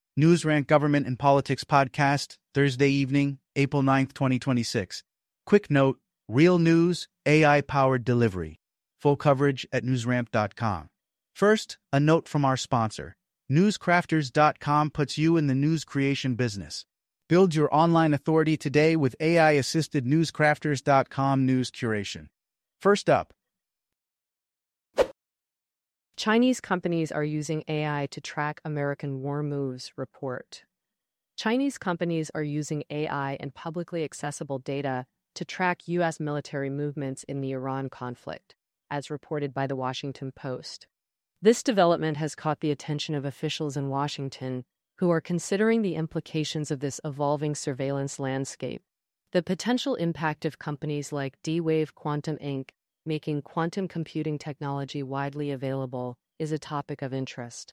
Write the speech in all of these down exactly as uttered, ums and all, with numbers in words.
NewsRant Government and Politics Podcast, Thursday evening, April ninth, twenty twenty-six. Quick note, real news, A I-powered delivery. Full coverage at newsramp dot com. First, a note from our sponsor. newscrafters dot com puts you in the news creation business. Build your online authority today with A I-assisted newscrafters dot com news curation. First up, Chinese companies are using A I to track American war moves, report. Chinese companies are using A I and publicly accessible data to track U S military movements in the Iran conflict, as reported by The Washington Post. This development has caught the attention of officials in Washington, who are considering the implications of this evolving surveillance landscape. The potential impact of companies like D-Wave Quantum Incorporated, making quantum computing technology widely available, is a topic of interest.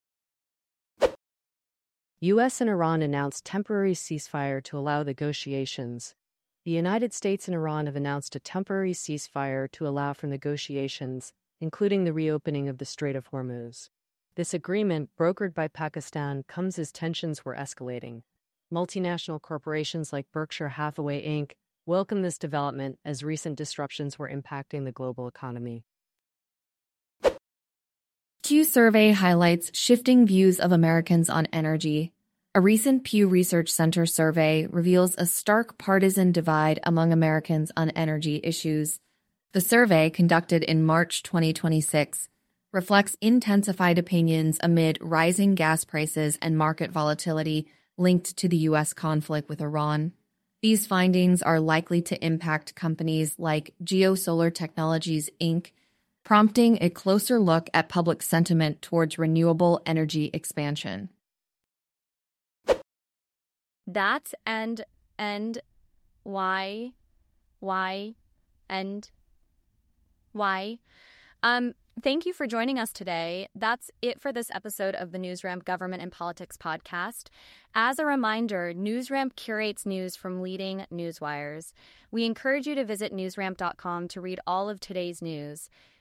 U S and Iran announced temporary ceasefire to allow negotiations. The United States and Iran have announced a temporary ceasefire to allow for negotiations, including the reopening of the Strait of Hormuz. This agreement, brokered by Pakistan, comes as tensions were escalating. Multinational corporations like Berkshire Hathaway Incorporated welcome this development as recent disruptions were impacting the global economy. Pew survey highlights shifting views of Americans on energy. A recent Pew Research Center survey reveals a stark partisan divide among Americans on energy issues. The survey, conducted in March twenty twenty-six, reflects intensified opinions amid rising gas prices and market volatility linked to the U S conflict with Iran. These findings are likely to impact companies like GeoSolar Technologies, Incorporated, prompting a closer look at public sentiment towards renewable energy expansion. That's and, and, why, why, and, why. Um, thank you for joining us today. That's it for this episode of the NewsRamp Government and Politics Podcast. As a reminder, NewsRamp curates news from leading newswires. We encourage you to visit newsramp dot com to read all of today's news.